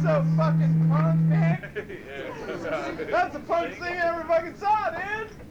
so fucking punk, man. Yeah. That's the punk thing I ever fucking saw, dude.